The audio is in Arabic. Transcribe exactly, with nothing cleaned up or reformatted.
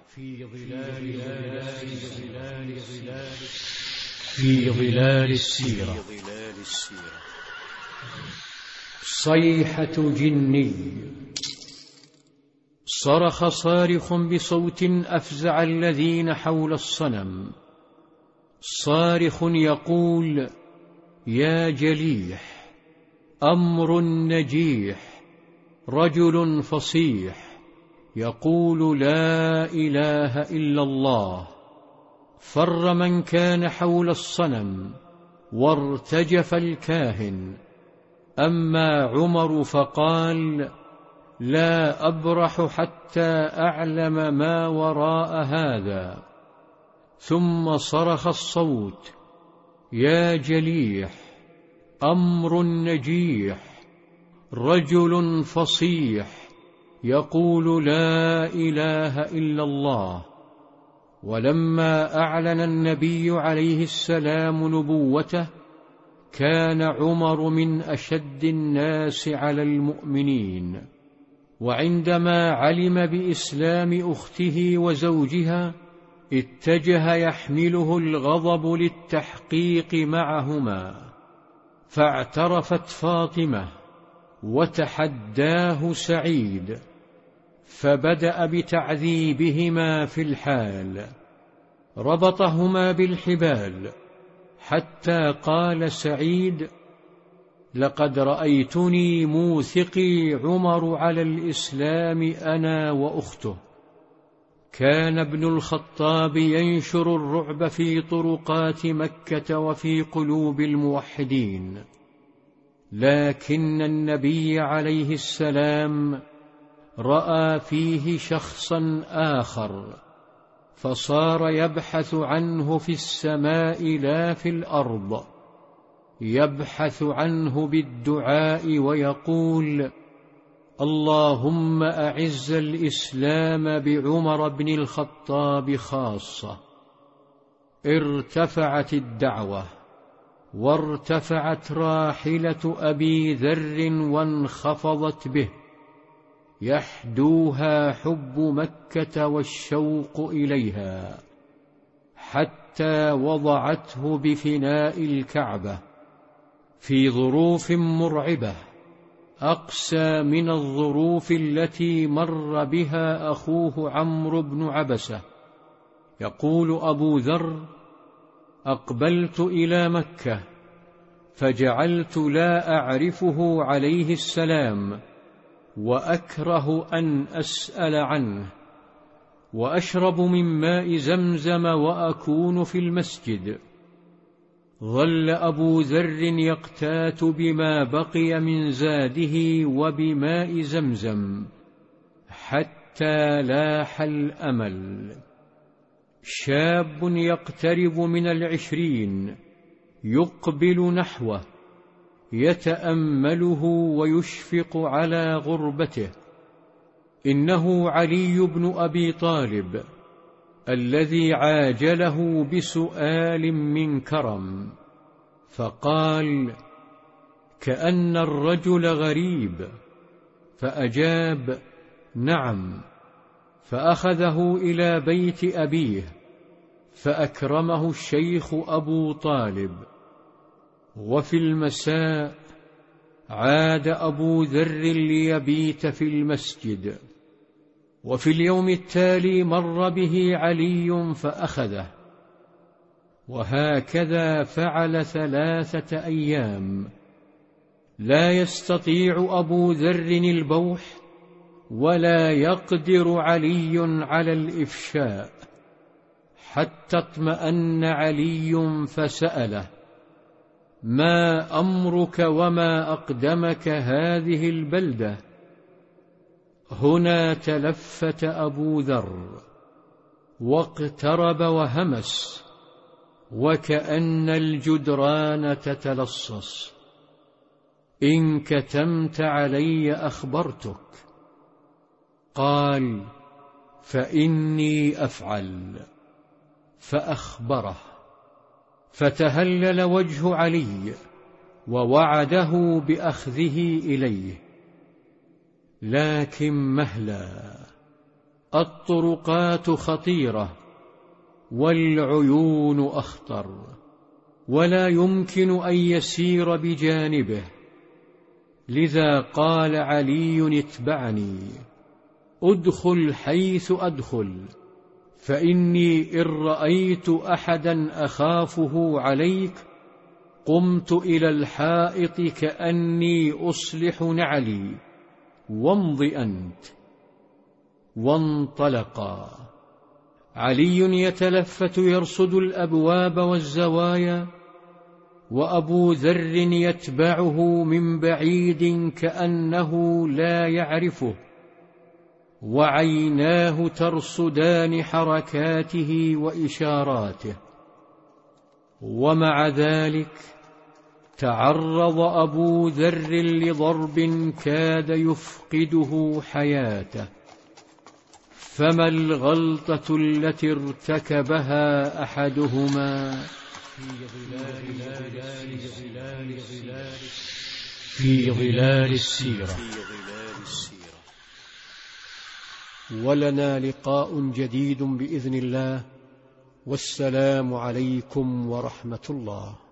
في ظلال ظلال ظلال في ظلال السيرة. صيحة جني. صرخ صارخ بصوت أفزع الذين حول الصنم، صارخ يقول: يا جليح، أمر نجيح، رجل فصيح يقول لا إله إلا الله. فر من كان حول الصنم وارتجف الكاهن. أما عمر فقال: لا أبرح حتى أعلم ما وراء هذا. ثم صرخ الصوت: يا جليح، أمر نجيح، رجل فصيح يقول لا إله إلا الله. ولما أعلن النبي عليه السلام نبوته كان عمر من أشد الناس على المؤمنين، وعندما علم بإسلام أخته وزوجها اتجه يحمله الغضب للتحقيق معهما، فاعترفت فاطمة وتحداه سعيد، فبدأ بتعذيبهما في الحال، ربطهما بالحبال حتى قال سعيد: لقد رأيتني موثقي عمر على الإسلام أنا وأخته. كان ابن الخطاب ينشر الرعب في طرقات مكة وفي قلوب الموحدين، لكن النبي عليه السلام رأى فيه شخصا آخر، فصار يبحث عنه في السماء لا في الأرض، يبحث عنه بالدعاء ويقول: اللهم أعز الإسلام بعمر بن الخطاب خاصة. ارتفعت الدعوة وارتفعت راحلة أبي ذر وانخفضت به، يحدوها حب مكة والشوق إليها، حتى وضعته بفناء الكعبة في ظروف مرعبة أقسى من الظروف التي مر بها أخوه عمرو بن عبسة. يقول أبو ذر: أقبلت إلى مكة فجعلت لا أعرفه عليه السلام، وأكره أن أسأل عنه، وأشرب من ماء زمزم وأكون في المسجد. ظل أبو ذر يقتات بما بقي من زاده وبماء زمزم حتى لاح الأمل. شاب يقترب من العشرين يقبل نحوه يتأمله ويشفق على غربته. إنه علي بن أبي طالب الذي عاجله بسؤال من كرم، فقال: كأن الرجل غريب. فأجاب: نعم. فأخذه إلى بيت أبيه فأكرمه الشيخ أبو طالب. وفي المساء عاد أبو ذر ليبيت في المسجد، وفي اليوم التالي مر به علي فأخذه، وهكذا فعل ثلاثة أيام. لا يستطيع أبو ذر البوح ولا يقدر علي على الإفشاء، حتى اطمأن علي فسأله: ما أمرك وما أقدمك هذه البلدة؟ هنا تلفت أبو ذر واقترب وهمس، وكأن الجدران تتلصص: إن كتمت علي أخبرتك. قال: فإني أفعل. فأخبره، فتهلل وجه علي ووعده بأخذه إليه. لكن مهلا، الطرقات خطيرة والعيون أخطر، ولا يمكن أن يسير بجانبه، لذا قال علي: اتبعني، أدخل حيث أدخل، فإني إن رأيت أحدا أخافه عليك قمت إلى الحائط كأني أصلح نعلي، وامض أنت. وانطلقا. علي يتلفت يرصد الأبواب والزوايا، وأبو ذر يتبعه من بعيد كأنه لا يعرفه، وعيناه ترصدان حركاته وإشاراته. ومع ذلك تعرض أبو ذر لضرب كاد يفقده حياته، فما الغلطة التي ارتكبها أحدهما في ظلال السيرة. ولنا لقاء جديد بإذن الله، والسلام عليكم ورحمة الله.